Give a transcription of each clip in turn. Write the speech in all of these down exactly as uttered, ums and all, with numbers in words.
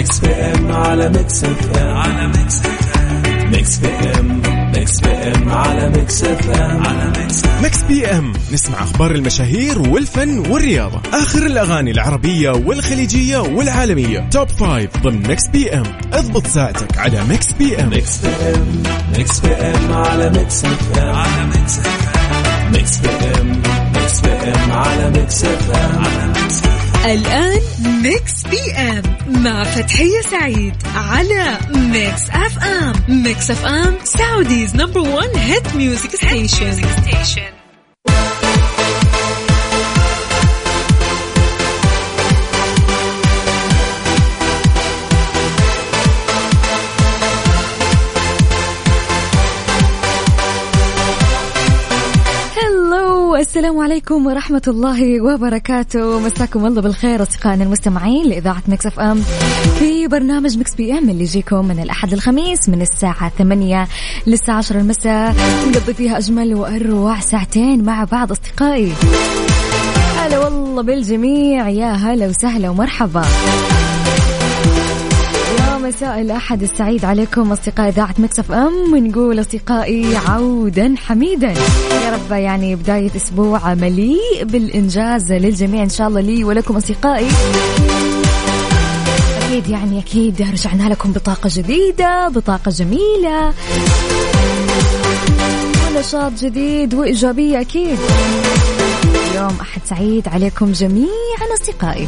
ميكس بي ام على ميكس اف ام على ميكس اف ام ميكس بي ام ميكس بي ام على ميكس اف ام على ميكس ميكس بي ام. نسمع اخبار المشاهير والفن والرياضة, اخر الاغاني العربية والخليجية والعالمية, توب فايف ضمن ميكس بي ام. اضبط ساعتك على ميكس بي ام. ميكس بي ام ميكس بي ام على ميكس اف ام على ميكس اف ام ميكس بي ام ميكس بي ام على ميكس اف ام على ميكس. الآن ميكس بي ام مع فتحية سعيد على ميكس اف ام. ميكس اف ام سعوديز نمبر ون هيت ميوزك ستيشن. السلام عليكم ورحمة الله وبركاته. مساكم الله بالخير أصدقائنا المستمعين لإذاعة ميكس اف ام في برنامج ميكس بي ام اللي يجيكم من الأحد للخميس من الساعة ثمانية للساعة عشرة المساء. نقضي فيها أجمل وأروع ساعتين مع بعض أصدقائي. هلا والله بالجميع, يا هلا وسهلا ومرحبا. مساء الأحد السعيد عليكم أصدقاء إذاعة ميكس اف ام. ونقول أصدقائي عودا حميدا, يا رب يعني بداية أسبوع مليء بالإنجاز للجميع إن شاء الله, لي ولكم أصدقائي. أكيد يعني أكيد رجعنا لكم بطاقة جديدة, بطاقة جميلة, ونشاط جديد وإيجابية أكيد. اليوم أحد سعيد عليكم جميعا أصدقائي.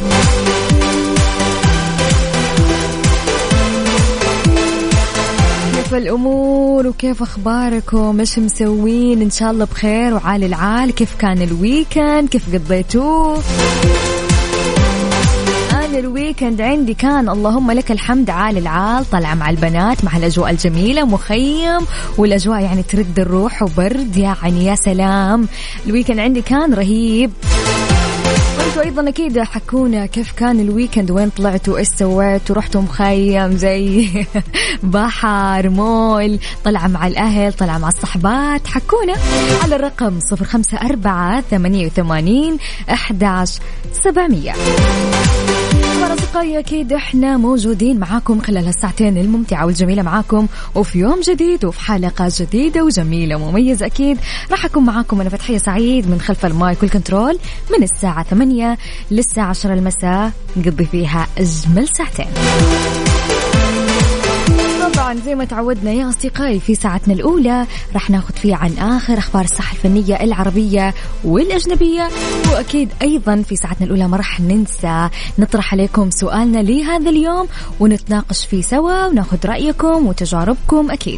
كيف الأمور وكيف أخباركم؟ إيش مسوين؟ إن شاء الله بخير وعال العال. كيف كان الويكند؟ كيف قضيتوه؟ أنا الويكند عندي كان اللهم لك الحمد عال العال, طلع مع البنات مع الأجواء الجميلة, مخيم والأجواء يعني ترد الروح وبرد, يعني يا سلام. الويكند عندي كان رهيب. وانتوا أيضا أكيد حكونا كيف كان الويكند, وين طلعتوا, إيش سويتوا, رحتوا مخيم زي بحر, مول, طلع مع الأهل, طلع مع الصحبات. حكونا على الرقم صفر خمسة أربعة ثمانية وثمانين أحد عشر سبعمية. أصدقائي أكيد إحنا موجودين معاكم خلال الساعتين الممتعة والجميلة معاكم, وفي يوم جديد وفي حلقة جديدة وجميلة ومميزة. أكيد راح أكون معاكم أنا فتحية سعيد من خلف المايك والكنترول من الساعة ثمانية للساعة عشرة المساء, نقضي فيها أجمل ساعتين. طبعا زي ما تعودنا يا أصدقائي, في ساعتنا الأولى راح ناخد فيها عن آخر أخبار الساحة الفنية العربية والأجنبية, وأكيد أيضا في ساعتنا الأولى ما راح ننسى نطرح عليكم سؤالنا لهذا اليوم ونتناقش فيه سوا وناخد رأيكم وتجاربكم أكيد.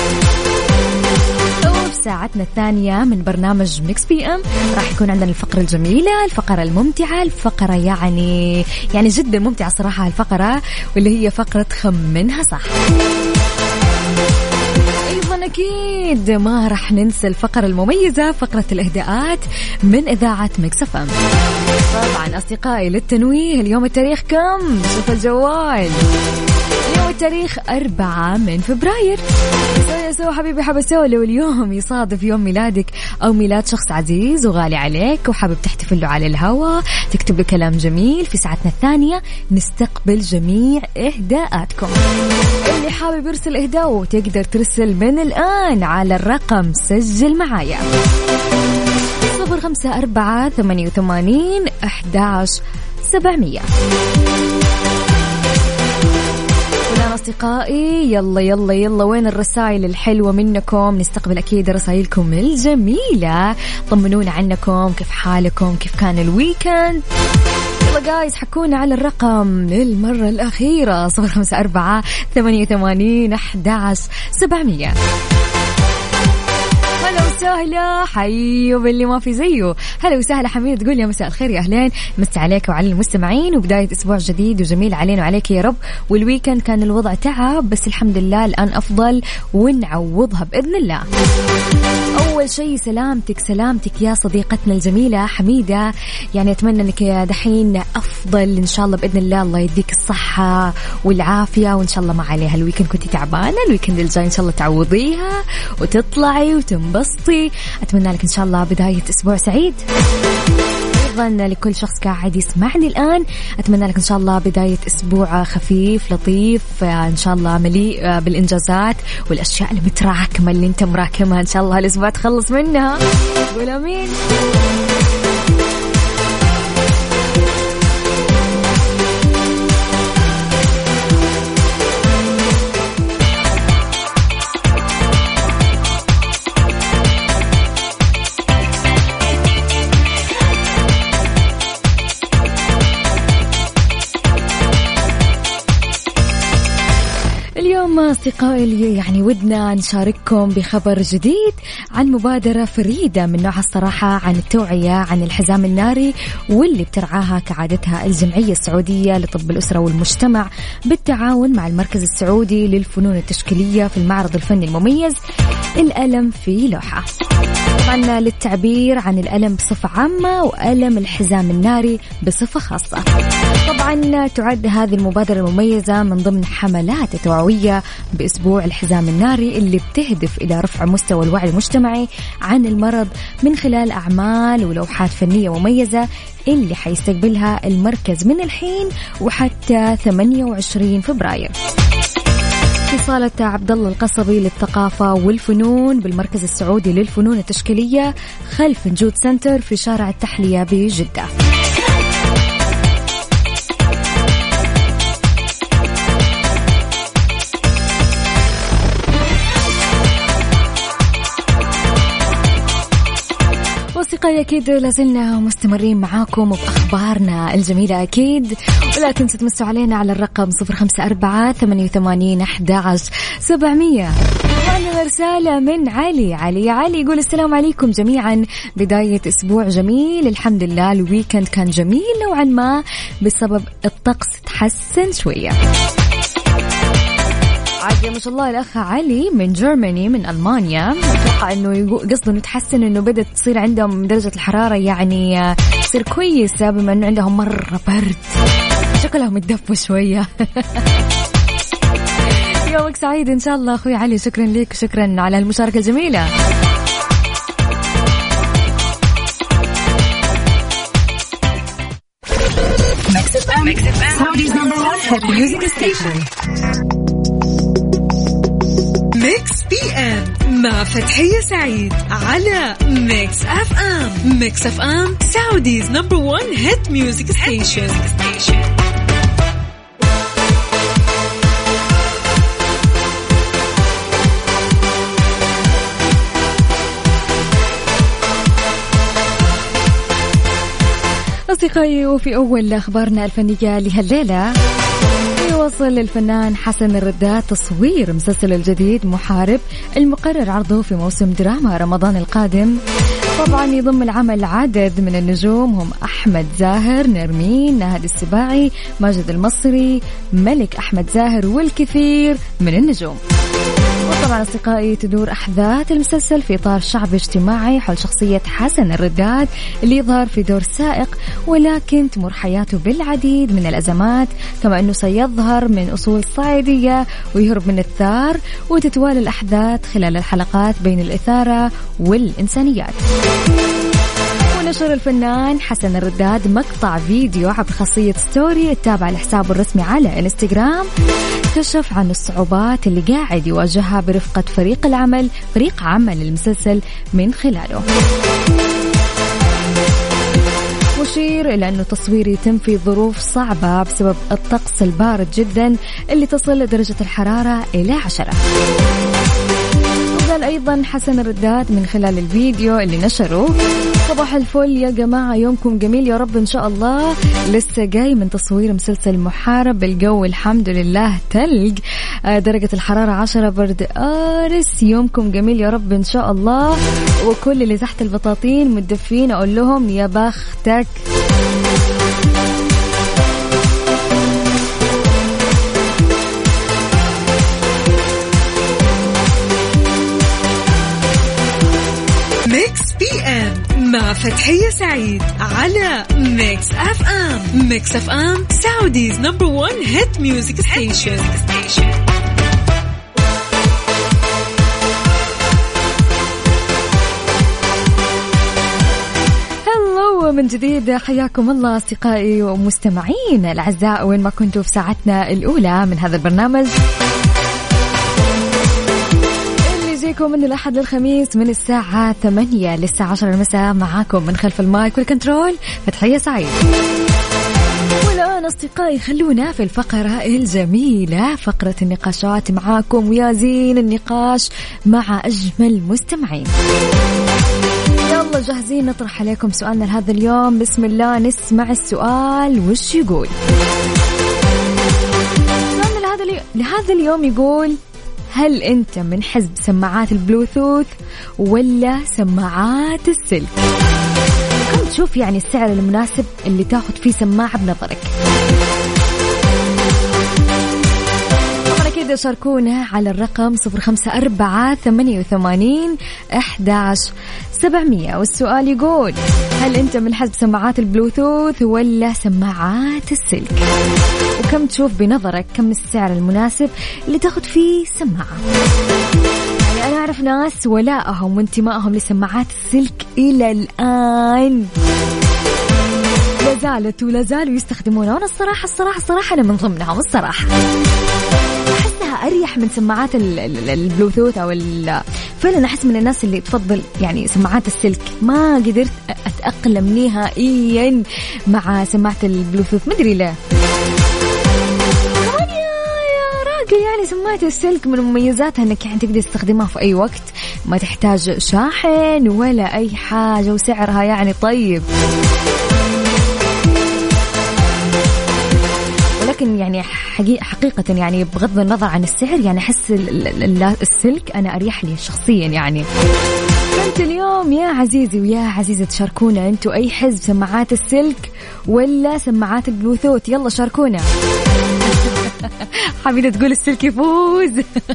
ساعتنا الثانية من برنامج ميكس بي ام راح يكون عندنا الفقرة الجميلة, الفقرة الممتعة, الفقرة يعني يعني جدا ممتعة صراحة الفقرة, واللي هي فقرة خمنها صح. أيضا أكيد ما راح ننسى الفقرة المميزة, فقرة الإهداءات من إذاعة ميكس اف ام. طبعا أصدقائي للتنويه, اليوم التاريخ كم؟ شوف الجوال, اليوم التاريخ أربعة من فبراير. يا سو حبيبي حاب أسولي, واليوم يصادف يوم ميلادك أو ميلاد شخص عزيز وغالي عليك وحابب تحتفل له على الهواء, تكتب له كلام جميل. في ساعتنا الثانية نستقبل جميع إهداءاتكم. اللي حابب يرسل إهداءه تقدر ترسل من الآن على الرقم, سجل معايا صفر خمسة أربعة ثمانية وثمانين أحد عشر سبعمية. أصدقائي يلا يلا يلا, وين الرسائل الحلوة منكم؟ نستقبل أكيد رسائلكم الجميلة, طمنونا عنكم, كيف حالكم, كيف كان الويكند. يلا جايز حكونا على الرقم للمرة الأخيرة صفر خمسة أربعة ثمانية وثمانين أحد عشر سبعمية. هلا وسهلا, حيوا باللي ما في زيه. هلا وسهلا حميد, تقول يا مساء الخير, يا أهلين, مسا عليك وعلى المستمعين, وبداية أسبوع جديد وجميل علينا وعليك يا رب. والويكند كان الوضع تعب بس الحمد لله الآن أفضل ونعوضها بإذن الله. أول شيء سلامتك سلامتك يا صديقتنا الجميلة حميدة, يعني أتمنى أنك يا دحين أفضل إن شاء الله بإذن الله. الله يديك الصحة والعافية, وإن شاء الله ما عليها الويكند كنتي تعبانة, الويكند الجاي إن شاء الله تعوضيها وتطلعي وتنبسطي. أتمنى لك إن شاء الله بداية أسبوع سعيد. أيضا لكل شخص قاعد يسمعني الآن، أتمنى لك إن شاء الله بداية أسبوع خفيف لطيف، إن شاء الله مليء بالإنجازات والأشياء اللي متراكمة اللي أنت مراكمها، إن شاء الله هالأسبوع تخلص منها. قول آمين. اليوم أصدقائي يعني ودنا نشارككم بخبر جديد عن مبادرة فريدة من نوعها الصراحة، عن التوعية عن الحزام الناري، واللي بترعاها كعادتها الجمعية السعودية لطب الأسرة والمجتمع بالتعاون مع المركز السعودي للفنون التشكيلية في المعرض الفني المميز الألم في لوحة. طبعا للتعبير عن الألم بصفة عامة وألم الحزام الناري بصفة خاصة. طبعا تعد هذه المبادرة المميزة من ضمن حملات توعوية بأسبوع الحزام الناري اللي بتهدف إلى رفع مستوى الوعي المجتمعي عن المرض من خلال أعمال ولوحات فنية مميزة اللي حيستقبلها المركز من الحين وحتى ثمانية وعشرين فبراير في صالة عبد الله القصبي للثقافة والفنون بالمركز السعودي للفنون التشكيلية خلف نجود سنتر في شارع التحلية بجدة. أصدقائي أكيد لازلنا مستمرين معاكم بأخبارنا الجميلة أكيد، ولا تنسوا تمسوا علينا على الرقم صفر خمسة أربعة ثمانية وثمانين أحد عشر سبعمية. وعندنا رسالة من علي. علي علي يقول السلام عليكم جميعا، بداية أسبوع جميل الحمد لله، الويكند كان جميل نوعا ما بسبب الطقس تحسن شوية. عاد ما شاء الله الأخ علي من جرماني من ألمانيا، أتوقع إنه قصده إنه تحسن إنه بدأت تصير عندهم درجة الحرارة يعني تصير كويسة بما إنه عندهم مرة برد، شكلهم يتدفوا شوية. يومك سعيد إن شاء الله أخوي علي، شكرا لك وشكرا على المشاركة الجميلة. ميكس بي ام مع فتحية سعيد على ميكس اف ام. ميكس اف ام سعوديز نمبر وان هيت ميوزك ستيشن. أصدقائي، وفي أول أخبارنا الفنية لهالليلة، يواصل الفنان حسن الرداد تصوير مسلسل الجديد محارب المقرر عرضه في موسم دراما رمضان القادم. طبعا يضم العمل عدد من النجوم هم أحمد زاهر، نرمين، ناهد السباعي، ماجد المصري، ملك أحمد زاهر والكثير من النجوم. وطبعا أصدقائي تدور أحداث المسلسل في إطار شعبي اجتماعي حول شخصية حسن الرداد اللي يظهر في دور سائق، ولكن تمر حياته بالعديد من الأزمات، كما أنه سيظهر من أصول صعيدية ويهرب من الثار، وتتوالى الأحداث خلال الحلقات بين الإثارة والإنسانيات. نشر الفنان حسن الرداد مقطع فيديو عبر خاصية ستوري التابعة لحسابه الرسمي على انستغرام، كشف عن الصعوبات اللي قاعد يواجهها برفقة فريق العمل فريق عمل المسلسل من خلاله. مشير إلى أنه تصوير يتم في ظروف صعبة بسبب الطقس البارد جدا اللي تصل درجة الحرارة إلى عشرة. وقال أيضا حسن الرداد من خلال الفيديو اللي نشره: صباح الفل يا جماعة، يومكم جميل يا رب إن شاء الله. لسه جاي من تصوير مسلسل محارب، الجو الحمد لله تلج، درجة الحرارة عشرة، برد قارس. يومكم جميل يا رب إن شاء الله، وكل اللي تحت البطاطين متدفين أقول لهم يا بختك. ميكس بي ام مع فتحية سعيد على ميكس اف ام. ميكس اف ام سعوديز نمبر وان هيت ميوزك ستيشن. ومن جديد حياكم الله أصدقائي ومستمعين الأعزاء وين ما كنتوا في ساعتنا الأولى من هذا البرنامج اللي يجيكم من الأحد للخميس من الساعة ثمانية للساعة عشرة المساء. معاكم من خلف المايك والكنترول فتحية سعيد. والآن أصدقائي خلونا في الفقرة الجميلة، فقرة النقاشات معاكم ويا زين النقاش مع أجمل مستمعين. يلا جاهزين نطرح عليكم سؤالنا لهذا اليوم. بسم الله نسمع السؤال وش يقول. سؤالنا لهذا اليوم, لهذا اليوم يقول: هل أنت من حزب سماعات البلوتوث ولا سماعات السلك؟ كم تشوف يعني السعر المناسب اللي تاخد فيه سماعة بنظرك؟ طبعا كده شاركونا على الرقم صفر خمسة أربعة ثمانية وثمانين أحد عشر سبعمية. والسؤال يقول: هل أنت من حزب سماعات البلوتوث ولا سماعات السلك؟ وكم تشوف بنظرك كم السعر المناسب اللي تاخد فيه سماعة؟ يعني أنا أعرف ناس ولاءهم وانتمائهم لسماعات السلك إلى الآن لازالت ولا زالوا يستخدمونها. وأنا الصراحة الصراحة الصراحة أنا من ضمنهم الصراحة. أحسها أريح من سماعات البلوتوث أو فعلا أحس من الناس اللي تفضل يعني سماعات السلك. ما قدرت أتأقلم نهائيا مع سماعة البلوتوث، مدري ليه. يعني سماعة السلك من مميزاتها انك يعني تقدر تستخدمها في اي وقت، ما تحتاج شاحن ولا اي حاجة، وسعرها يعني طيب. ولكن يعني حقيقة يعني بغض النظر عن السعر يعني احس السلك انا اريح لي شخصيا. يعني انت اليوم يا عزيزي ويا عزيزة تشاركونا انتوا اي حزب سماعات السلك ولا سماعات البلوتوث؟ يلا شاركونا. حميدة تقول السلك يفوز.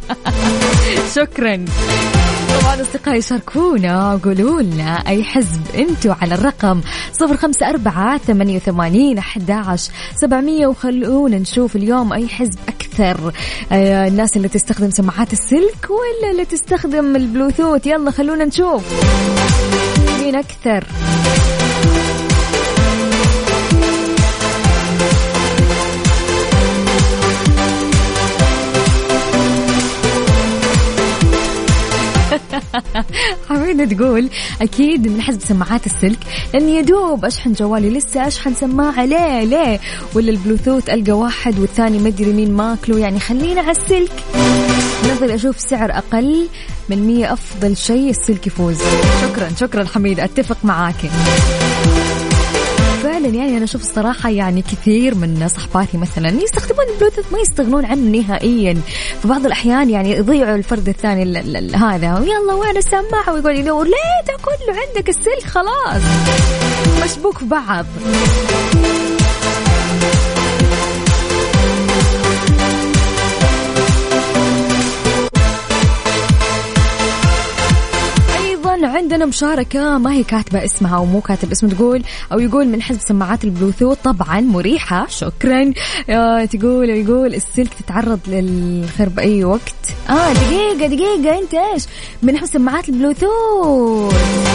شكرا. طبعا أصدقائي شاركونا وقولوا لنا أي حزب أنتوا على الرقم صفر خمسة أربعة ثمانية وثمانين أحد عشر سبعمية، وخلونا نشوف اليوم أي حزب أكثر، آه الناس اللي تستخدم سماعات السلك ولا اللي تستخدم البلوتوث. يلا خلونا نشوف مين أكثر. حميدة تقول أكيد من حزب سماعات السلك، لأني يدوب أشحن جوالي لسه أشحن سماعة ليه ليه ولا البلوتوث ألقى واحد والثاني مدري مين ماكله. يعني خلينا على السلك. نظري أشوف سعر أقل من مية أفضل شيء السلك يفوز. شكرا شكرا حميدة، أتفق معاك فعلا. يعني أنا أشوف الصراحة يعني كثير من صحباتي مثلا يستخدمون البلوتوث ما يستغنون عنه نهائيا. في بعض الأحيان يعني يضيعوا الفرد الثاني هذا ويلا وين السماعة ويقول لي ليه ده كله عندك السلك خلاص مشبوك في بعض. عندنا مشاركة ما هي كاتبة اسمها ومو كاتب اسمه، تقول أو يقول من حزب سماعات البلوتوث طبعا مريحة. شكرا. تقول يقول السلك تتعرض للخرب بأي وقت. آه دقيقة دقيقة أنت إيش من حزب سماعات البلوتوث؟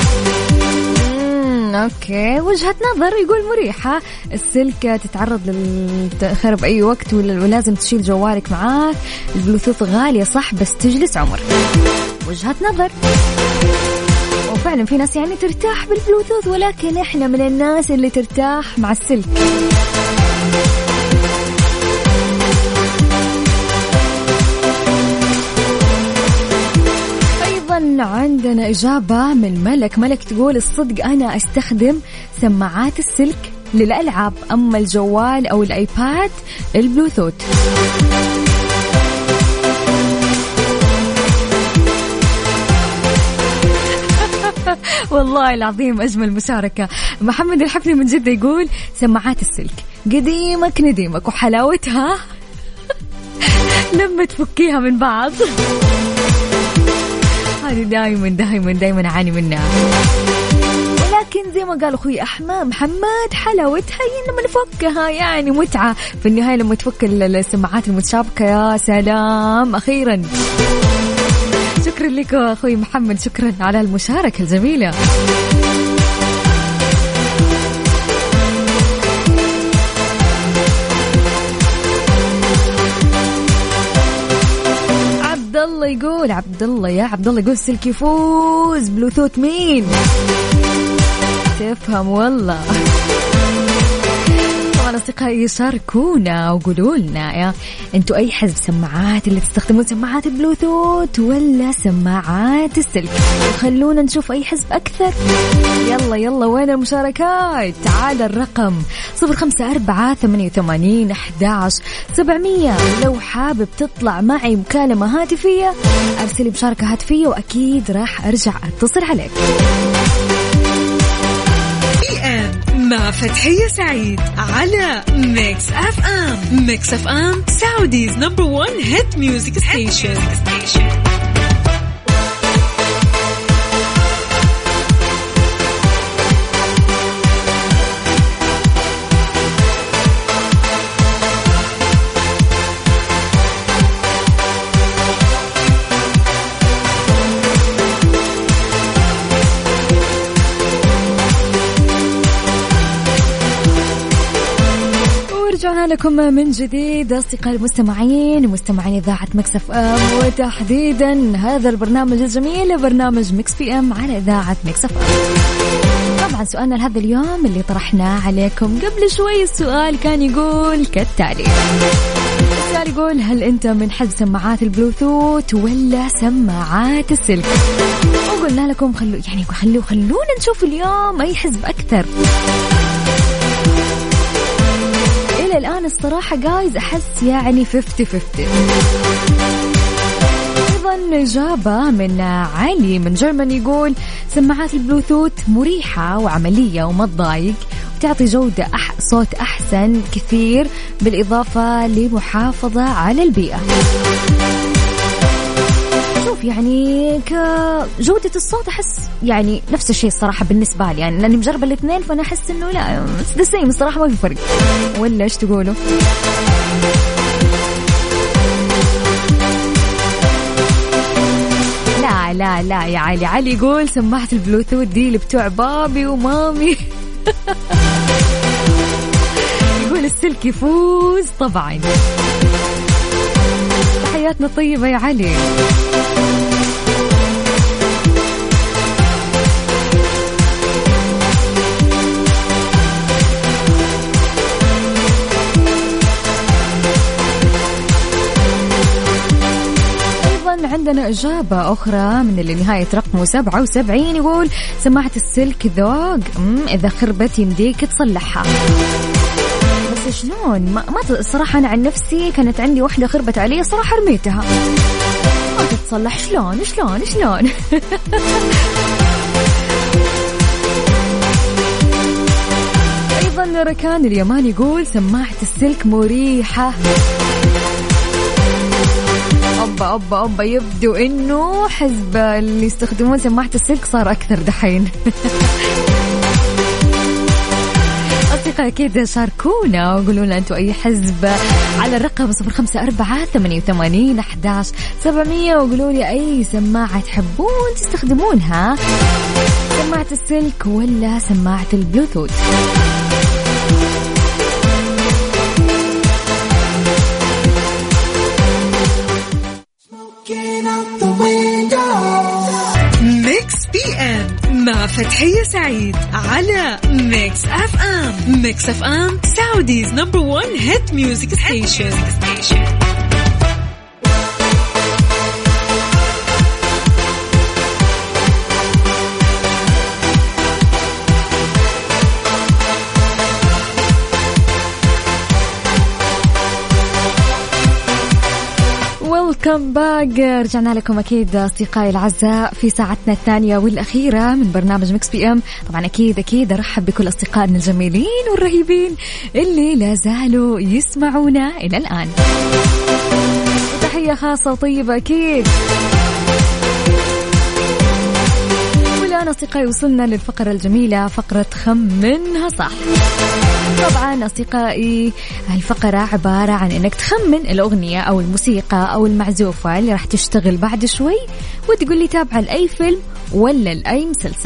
أوكي وجهة نظر. يقول مريحة، السلك تتعرض للخرب بأي وقت ولازم تشيل جوالك معاك. البلوتوث غالية صح بس تجلس عمر. وجهة نظر. وفعلا في ناس يعني ترتاح بالبلوتوث ولكن احنا من الناس اللي ترتاح مع السلك. ايضا عندنا اجابة من ملك. ملك تقول الصدق انا استخدم سماعات السلك للألعاب، اما الجوال او الايباد البلوتوث. والله العظيم أجمل مشاركة. محمد الحفني من جدة يقول سماعات السلك قديمك نديمك وحلاوتها لما تفكيها من بعض. هذه دايما دايما دايما أعاني منها، ولكن زي ما قال أخوي أحمد محمد حلاوتها لما نفكها يعني متعة في النهاية. لما تفك السماعات المتشابكة يا سلام. أخيرا شكرا لك أخوي محمد، شكرا على المشاركة الجميلة. الله يقول عبد الله يا عبد الله يقول سلك يفوز بلوتوث مين؟ تفهم والله. طبعا أصدقائي شاركونا وقولوا لنا يا أنتوا أي حزب سماعات اللي تستخدمون سماعات البلوتوث ولا سماعات السلك، خلونا نشوف أي حزب أكثر. يلا يلا وين المشاركات؟ تعال الرقم صفر خمسة أربعة ثمانية وثمانين أحد عشر سبعمية. لو حابب تطلع معي مكالمة هاتفية أرسلي مشاركة هاتفية وأكيد راح أرجع أتصل عليك. مع فتحية سعيد على ميكس أف أم. ميكس أف أم سعوديز نمبر ون هيت ميوزك ستيشن. رجعنا لكم من جديد أصدقائي المستمعين ومستمعين إذاعة ميكس أف أم، وتحديدا هذا البرنامج الجميل برنامج ميكس بي أم على إذاعة ميكس أف أم. طبعا سؤالنا لهذا اليوم اللي طرحناه عليكم قبل شوي، السؤال كان يقول كالتالي. السؤال يقول هل أنت من حد سماعات البلوتوث ولا سماعات السلك؟ وقلنا لكم خلو يعني خلو خلونا نشوف اليوم أي حزب أكثر. الآن الصراحة جايز أحس يعني فيفتي فيفتي. أيضا إجابة من علي من جرمن يقول سماعات البلوتوث مريحة وعملية وما تضايق وتعطي جودة أح صوت أحسن كثير بالإضافة لمحافظة على البيئة. شوف يعني كجودة الصوت أحس يعني نفس الشيء الصراحة بالنسبة لي، يعني لأني مجربة الاثنين فأنا أحس إنه لا دسيم الصراحة ما في فرق. ولا إيش تقولوا؟ لا لا لا يا علي. علي يقول سماعة البلوتوث دي اللي بتوع بابي ومامي. يقول السلك يفوز طبعا. تحياتنا طيبة يا علي. عندنا إجابة أخرى من اللي نهاية رقمه سبعة وسبعين يقول سماعة السلك ذوق إذا خربت يمديك تصلحها. بس شلون؟ ما, ما صراحة أنا عن نفسي كانت عندي واحدة خربت علي صراحة رميتها ما تتصلح. شلون شلون شلون؟ أيضا ركان اليماني يقول سماعة السلك مريحة. أوبا أوبا أوبا يبدو إنه حزب اللي يستخدمون سماعة السلك صار أكثر دحين. أصدقائي أكيد شاركونا وقولوا لنا أنتوا أي حزب على الرقم صفر خمسة أربعة ثمانية وثمانين أحد عشر سبعمية وقولوا لي أي سماعة تحبون تستخدمونها، سماعة السلك ولا سماعة البلوتوث. ميكس بي ام مع فتحية سعيد على ميكس اف ام. ميكس اف ام سعوديز نمبر ون هيت ميوزك ستيشن. ويلكم باك. رجعنا لكم أكيد أصدقائي الأعزاء في ساعتنا الثانية والأخيرة من برنامج ميكس بي أم. طبعا أكيد أكيد أرحب بكل أصدقائنا الجميلين والرهيبين اللي لا زالوا يسمعونا إلى الآن. تحية خاصة وطيبة أكيد. والآن أصدقائي وصلنا للفقرة الجميلة فقرة خمنها صح. طبعا أصدقائي الفقرة عبارة عن أنك تخمن الأغنية أو الموسيقى أو المعزوفة اللي راح تشتغل بعد شوي وتقول لي تابعة لأي فيلم ولا لأي مسلسل.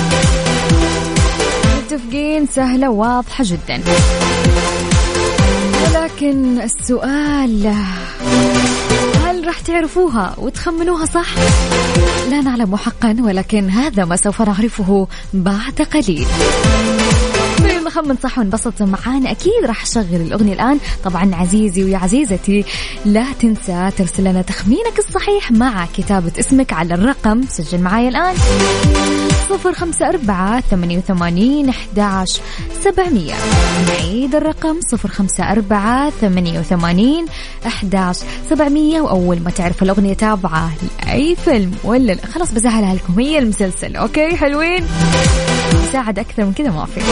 متفقين؟ سهلة واضحة جدا. ولكن السؤال هل هل راح تعرفوها وتخمنوها صح؟ لا نعلم حقا، ولكن هذا ما سوف نعرفه بعد قليل. يلا خمن صح ونبسط معانا. أكيد راح أشغل الأغنية الآن. طبعا عزيزي ويا عزيزتي لا تنسى ترسل لنا تخمينك الصحيح مع كتابة اسمك على الرقم، سجل معايا الآن، صفر خمسة أربعة ثمانية وثمانين أحد عشر سبعمية. نعيد الرقم صفر خمسة أربعة ثمانية وثمانين أحد عشر سبعمية. وأول ما تعرف الأغنية تابعة لأي فيلم ولا لا، خلاص بسهلها لكم، هي المسلسل. أوكي حلوين، مساعد أكثر من كده ما في.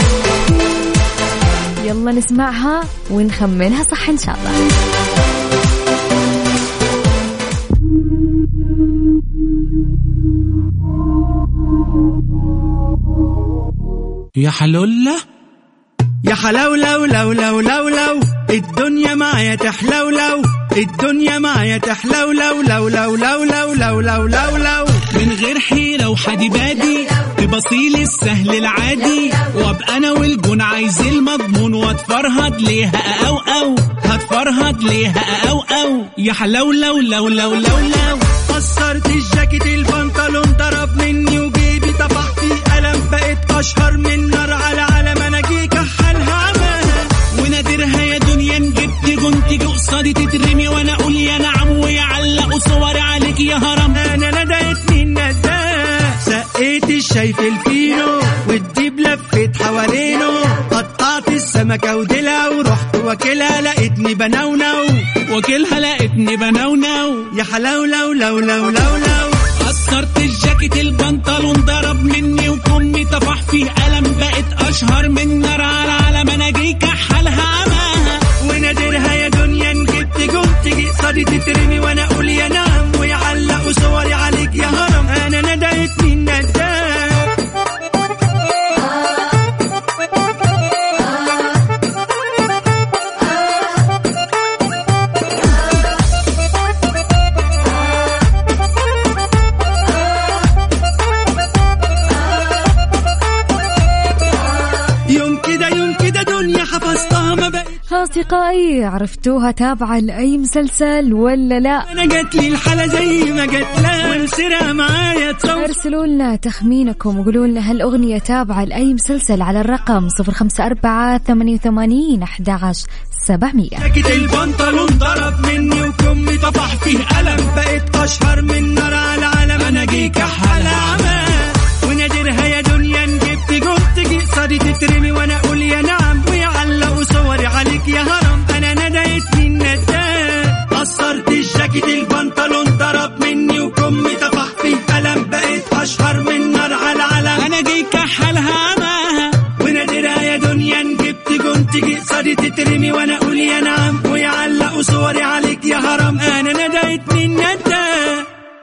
يلا نسمعها ونخمنها صح إن شاء الله. يا حلولة يا حلولو لو لو لو لو الدنيا معايا تحلولو، الدنيا معايا تحلولو لو لو لو لو لو لو لو لو من غير حيرة وحدي بادي ببصيل السهل العادي، وابقى انا والجون عايز المضمون واتفرهد ليها او او هتفرهد ليها او او. يا حلولو لو لو لو لو قصرت الجاكيت البنطلون ضرب مني وجيبي طفح في قلم، بقيت اشهر من نار على علم، انا جيك احلها عماها ونادرها يا دنيا، جبت جون تيجي قصادي تترمي وانا اقول يا نعم ويعلقوا صوري عليك يا هرم. انا ندهتني النداه سقيت الشاي في الفينو والديب لفت حوالينه، قطعت السمكة وديلها ورحت واكلها لقيتني بنونو، واكلها لقيتني بنونو. يا حلولو لو لو لو لو قصرت الجاكيت البنطلون ضرب مني وكمي طفح فيه قلم، بقت اشهر من نار على علم، انا جيك احلها عماها ونادرها يا دنيا، جبت جون تيجي قصادي تترمي وانا اقول يا نعم ويعلقوا صوري عليك يا هرم. انا ندهتني النداه أصدقائي. عرفتوها تابعة لأي مسلسل ولا لا؟ أنا جات لي الحالة زي ما جات لها ونسرها معايا تصور. ارسلوا لنا تخمينكم وقولوا لنا هل أغنية تابعة لأي مسلسل على الرقم صفر خمسة أربعة ثمانية وثمانين أحد عشر سبعمية. جاكيت البنطلون ضرب مني وكمي طفح فيه قلم، بقيت أشهر من نار على علم، أنا جيك أحلى عمى ونادرها يا دنيا، جبت جون تيجي قصادي تترمي وأنا أقول يا نعم ويعلقوا صوري عليك يا هرم. أنا ندهتني النداه قصرت الجاكيت البنطلون ضرب مني وكمي طفح فيه قلم، بقيت أشهر من نار على علم، أنا جيك أحلها عماها ونادرها يا دنيا، جبت جون تيجي قصادي تترمي وأنا أقول يا نعم ويعلقوا صوري عليك يا هرم. أنا ندهتني النداه.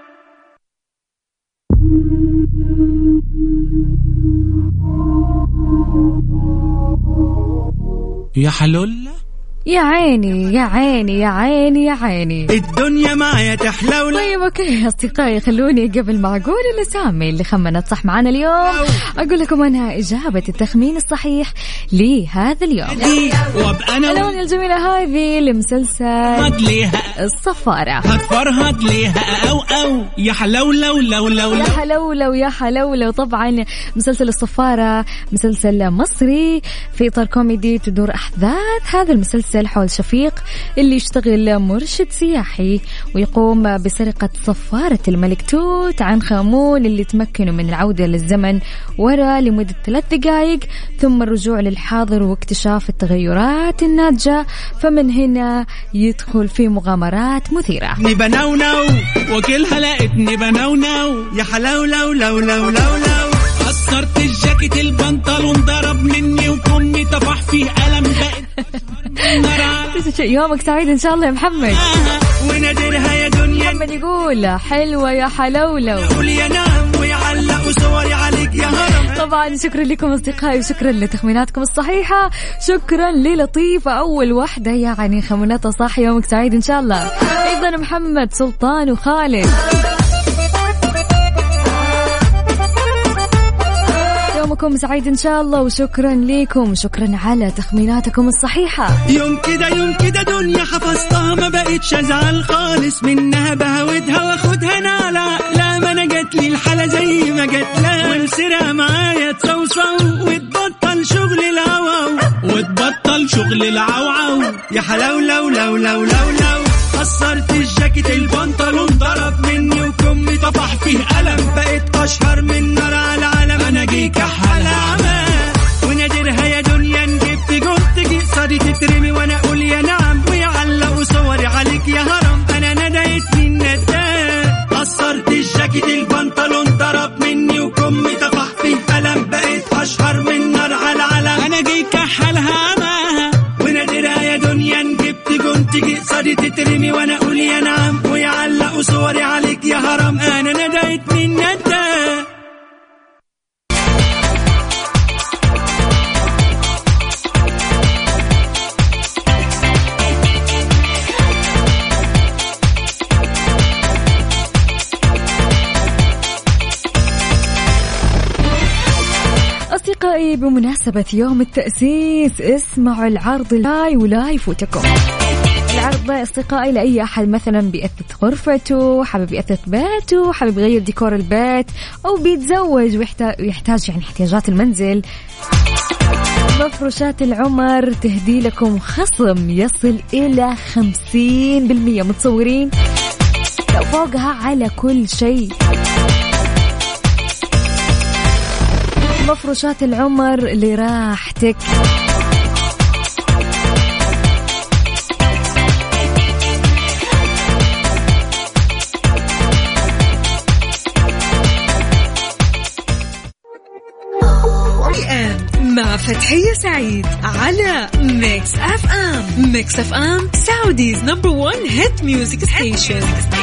يا حلولة يا عيني يا عيني يا عيني يا عيني الدنيا معايا تحلو. طيب اوكي يا اصدقائي، خلوني قبل ما اقول الاسامي اللي خمنت صح معنا اليوم اقول لكم انها اجابه التخمين الصحيح لهذا اليوم. الاغنيه الجميله هذه لمسلسل الصفاره، هتفرهد ليها او او. يا حلولو لو لو يا حلولو يا حلولو. طبعا مسلسل الصفاره مسلسل مصري في اطار كوميدي تدور احداث هذا المسلسل حول شفيق اللي يشتغل مرشد سياحي ويقوم بسرقة صفارة الملك توت عنخ آمون اللي تمكنوا من العودة للزمن وراء لمدة ثلاث دقائق، ثم الرجوع للحاضر واكتشاف التغيرات الناتجة. فمن هنا يدخل في مغامرات مثيرة. نبنونو وكلها لقيتني بنونو. يا حلولو لو لو لو لو قصرت الجاكيت البنطلون ضرب مني وكمي طفح فيه قلم، بقت يومك سعيد ان شاء الله يا محمد. ونادرها يا دنيا. محمد يقول حلوة يا حلولو. قول يا نعم ويعلقوا صوري عليك يا هرم. طبعا شكرا لكم اصدقائي وشكرا لتخميناتكم الصحيحة. شكرا للطيفة اول واحدة يعني خمنتها صح. يومك سعيد ان شاء الله. ايضا محمد سلطان وخالد يومكم سعيد إن شاء الله، وشكرا لكم، شكرا على تخميناتكم الصحيحة. يوم كده يوم كده دنيا حفظتها ما بقتش أزعل خالص منها، بهودها واخدها نالا، لا ما أنا جت لي الحالة زي ما جت لها، وانسرها معايا تصوصو وتبطل شغل العواو، وتبطل شغل العوعو. يا حلاو لو لو لو لو لو قصرت الجاكيت البنطلون ضرب مني وكمي طفح فيه قلم، بقيت أشهر من نار على العالم، أنا جيك حالة عمى ونادرها يا دنيا نجبت جون تجي صاري تترمي وأنا أقول يا نعم، ويعلقوا صوري عليك يا هرم، أنا نديت من نداء. قصرت الجاكيت البنطلون ضرب مني وكمي طفح فيه قلم، بقيت أشهر من نار على العالم، أنا جيك حالة عمى ونادرها يا دنيا نجبت جون تجي صاري تترمي وأنا أقول يا نعم، ويعلقوا صوري عليك يا هرم، أنا نديت من نداء. أصدقائي بمناسبة يوم التأسيس اسمعوا العرض لاي ولا يفوتكم. العرض أصدقائي لأي أحد مثلا بيأثث غرفته، حابب يأثث بيته، حابب يغير ديكور البيت، أو بيتزوج ويحتاج يعني احتياجات المنزل. مفروشات العمر تهدي لكم خصم يصل إلى خمسين بالمية، متصورين؟ فوقها على كل شيء. مفروشات العمر لراحتك. مع فتحية سعيد على ميكس أف أم. ميكس أف أم سعوديز نمبر ون هيت ميوزك ستيشن.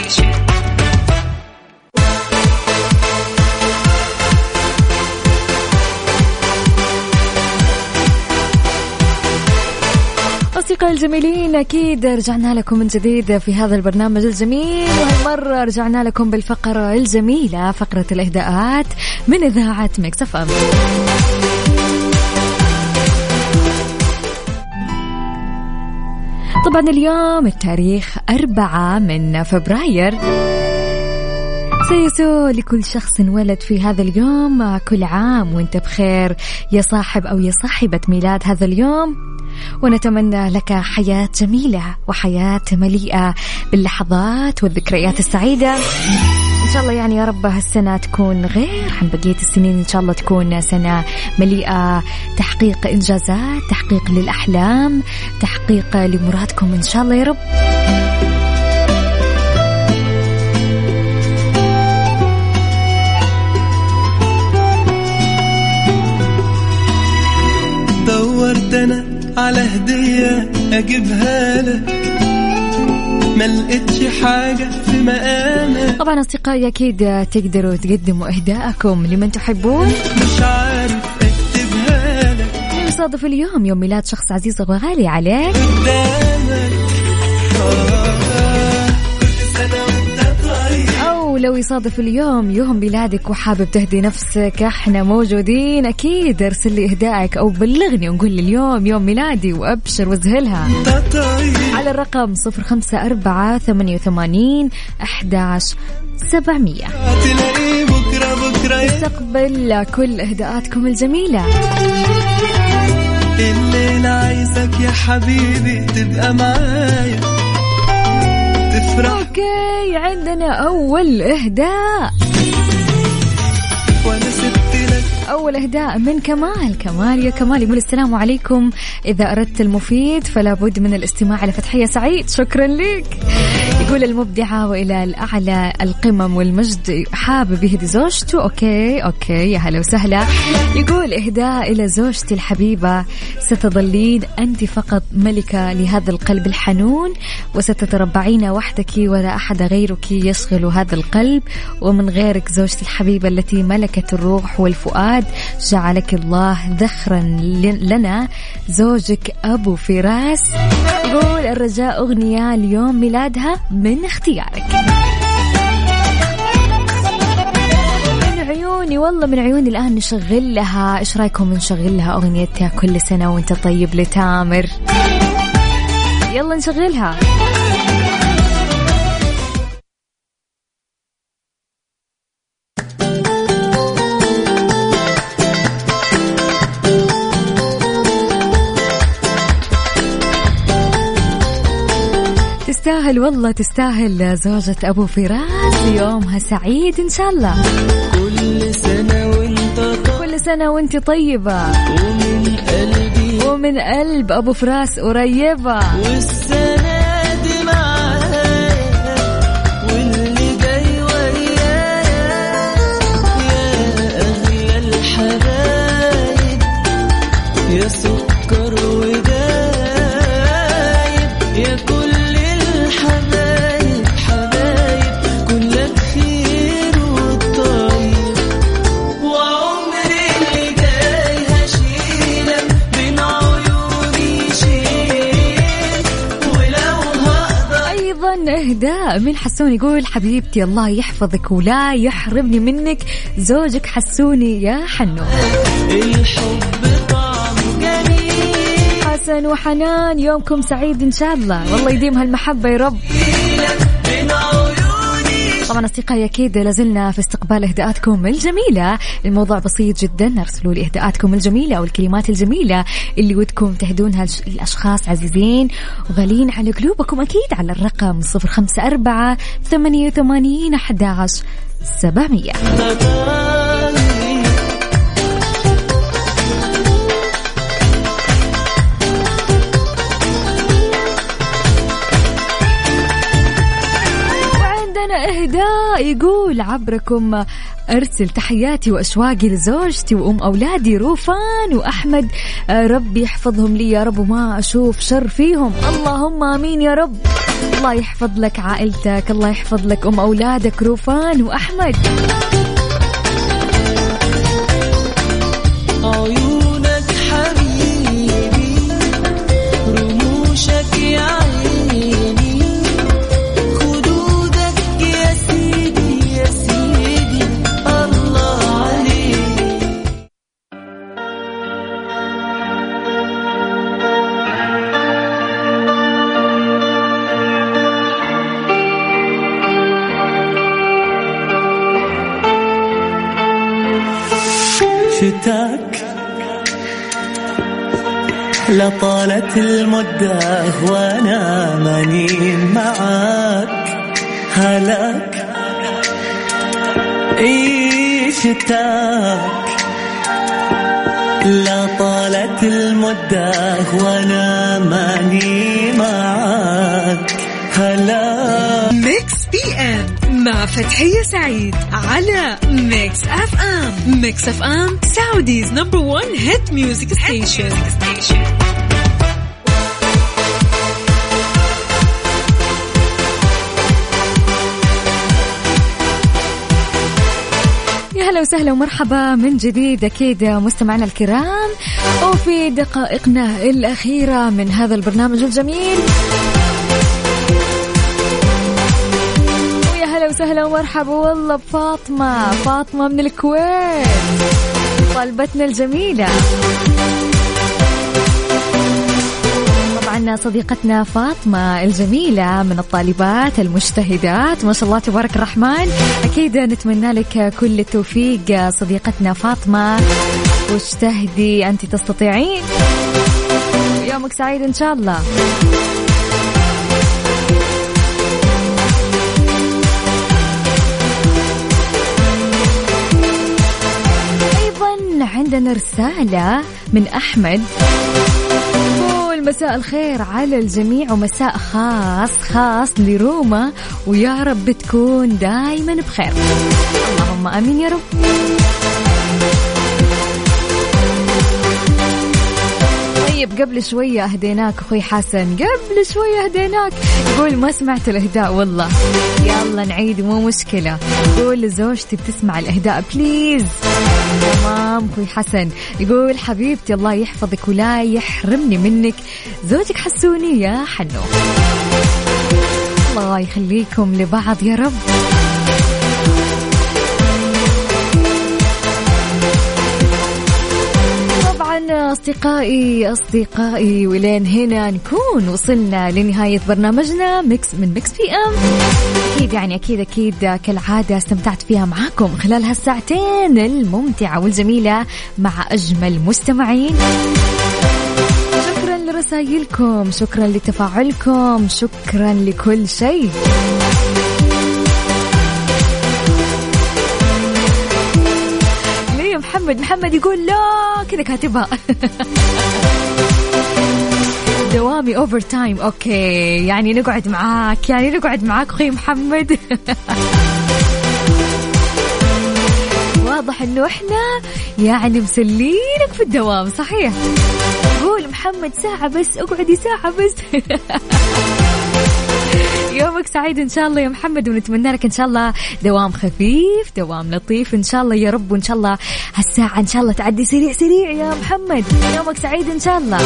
أصدقائي الجميلين، أكيد رجعنا لكم من جديد في هذا البرنامج الجميل، وهالمرة رجعنا لكم بالفقرة الجميلة، فقرة الإهداءات من إذاعة ميكس أف أم. طبعا اليوم التاريخ أربعة من فبراير، سيسو لكل شخص ولد في هذا اليوم كل عام وانت بخير يا صاحب أو يا صاحبة ميلاد هذا اليوم، ونتمنى لك حياة جميلة وحياة مليئة باللحظات والذكريات السعيدة إن شاء الله. يعني يا رب هالسنة تكون غير عن بقية السنين، إن شاء الله تكون سنة مليئة تحقيق إنجازات، تحقيق للأحلام، تحقيق لمرادكم إن شاء الله يا رب. دورت أنا على هدية أجيبها لك، ما لقيتش حاجة في مقامك. طبعا أصدقائي أكيد تقدروا تقدموا إهداءكم لمن تحبون، مش عارف أكتبها لك، يصادف اليوم يوم ميلاد شخص عزيز وغالي عليك، أو لو يصادف اليوم يوم ميلادك وحابب تهدي نفسك، احنا موجودين أكيد. ارسل لي إهدائك أو بلغني ونقول لي اليوم يوم ميلادي وأبشر وزهلها على الرقم صفر خمسة أربعة ثمانية وثمانين أحد عشر سبعمية. استقبل كل إهداءاتكم الجميلة. الليلة عايزك يا حبيبي تبقى معايا تفرح. اوكي عندنا اول اهداء، وانا سبت لك اول اهداء من كمال. كمال يا كمال يقول السلام عليكم، اذا اردت المفيد فلا بد من الاستماع لفتحية سعيد. شكرا لك. يقول المبدعة والى الاعلى القمم والمجد، حابب يهدي زوجته. اوكي اوكي يا هلا وسهلا. يقول اهداء الى زوجتي الحبيبة، ستظلين انت فقط ملكة لهذا القلب الحنون، وستتربعين وحدك ولا احد غيرك يشغل هذا القلب، ومن غيرك زوجتي الحبيبة التي ملكت الروح والفؤاد، جعلك الله ذخرا لنا زوجك أبو فراس. يقول الرجاء أغنية اليوم ميلادها من اختيارك. من عيوني عيوني والله من عيوني الآن نشغل لها. إيش رأيكم نشغل لها أغنيتها كل سنة وانت طيب لتامر؟ يلا نشغلها. تستاهل والله تستاهل زوجة أبو فراس، يومها سعيد إن شاء الله. كل سنة وانت طيب، كل سنة وانت طيبة، ومن قلبي ومن قلب أبو فراس قريبة. والسنة دي معايا واللي جاي ويايا، يا أغلى الحبايب يا سكر ودايب، يا كل الحبايب حبايب كلك خير والطيب، وعمري اللي جاي هشيلك بين عيوني شيل، ولو هقدر. أيضا إهداء من حسون يقول حبيبتي الله يحفظك ولا يحرمني منك زوجك حسوني يا حنو. الحب طعمه جميل، حسن وحنان يومكم سعيد إن شاء الله، والله يديم هالمحبة يا رب. بين عيوني. طبعا أصدقائي أكيد لازلنا في استقبال إهداءاتكم الجميلة. الموضوع بسيط جدا، ارسلوا لي إهداءاتكم الجميلة أو الكلمات الجميلة اللي ودكم تهدونها الأشخاص عزيزين وغاليين على قلوبكم، أكيد على الرقم صفر خمسة أربعة ثمانية وثمانين أحد عشر سبعمية. إهداء يقول عبركم أرسل تحياتي وأشواقي لزوجتي وأم أولادي روفان وأحمد، ربي يحفظهم لي يا رب وما أشوف شر فيهم، اللهم آمين يا رب. الله يحفظ لك عائلتك، الله يحفظ لك أم أولادك روفان وأحمد. عيونك حبيبي رموشك يا عيني، خدودك يا سيدي يا سيدي الله عليك. شتاك لطالت المدة وانا ماني معاك، هلاك ايش شتاك لطالت المدة وانا ماني معاك، هلاك. ميكس بي ام مع فتحية سعيد على ميكس اف ام. ميكس اف ام سعوديز نمبر ون هيت ميوزك ستيشن. أهلا وسهلا ومرحبا من جديد أكيد مستمعنا الكرام، وفي دقائقنا الأخيرة من هذا البرنامج الجميل. ويا هلا وسهلا ومرحبا والله بفاطمة، فاطمة من الكويت طالبتنا الجميلة. طبعا صديقتنا فاطمة الجميلة من الطالبات المجتهدات ما شاء الله تبارك الرحمن، أكيد نتمنى لك كل التوفيق صديقتنا فاطمة، واجتهدي أنت تستطيعين، يومك سعيد إن شاء الله. أيضا عندنا رسالة من أحمد، مساء الخير على الجميع ومساء خاص خاص لروما، ويا رب تكون دايما بخير، اللهم آمين يا رب. طيب قبل شوية أهديناك أخوي حسن، قبل شوية أهديناك، يقول ما سمعت الإهداء والله، يلا نعيد مو مشكلة، يقول لزوجتي بتسمع الإهداء بليز. تمام أخوي حسن، يقول حبيبتي الله يحفظك ولا يحرمني منك زوجك حسوني يا حنو، الله يخليكم لبعض يا رب. أصدقائي أصدقائي ولين هنا نكون وصلنا لنهاية برنامجنا ميكس من ميكس بي أم. أكيد يعني أكيد أكيد كالعادة استمتعت فيها معاكم خلال هالساعتين الممتعة والجميلة مع أجمل مستمعين. شكرا لرسائلكم، شكرا لتفاعلكم، شكرا لكل شيء. ليه محمد محمد يقول لا كذا كاتبها دوامي اوفر تايم. اوكي يعني نقعد معاك يعني نقعد معاك اخوي محمد. واضح انه احنا يعني مسلينك في الدوام. صحيح قول محمد ساعة بس، اقعدي ساعة بس. يومك سعيد إن شاء الله يا محمد، ونتمنى لك إن شاء الله دوام خفيف دوام لطيف إن شاء الله يا رب. وإن شاء الله هالساعة إن شاء الله تعدي سريع سريع يا محمد. يومك سعيد إن شاء الله.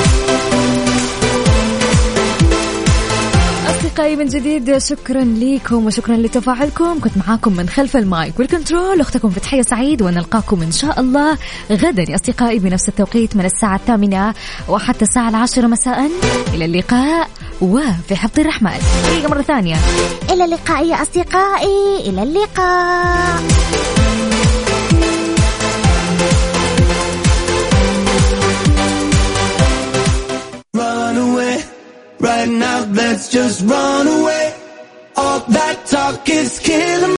أصدقائي من جديد شكرا لكم وشكرا لتفاعلكم. كنت معاكم من خلف المايك والكنترول أختكم فتحية سعيد، ونلقاكم إن شاء الله غدا يا أصدقائي بنفس التوقيت من الساعة الثامنة وحتى الساعة العاشرة مساء. إلى اللقاء وفي حفظ الرحمن. دقيقة مرة ثانية، إلى اللقاء يا أصدقائي، إلى اللقاء. Right now, let's just run away. All that talk is killing me.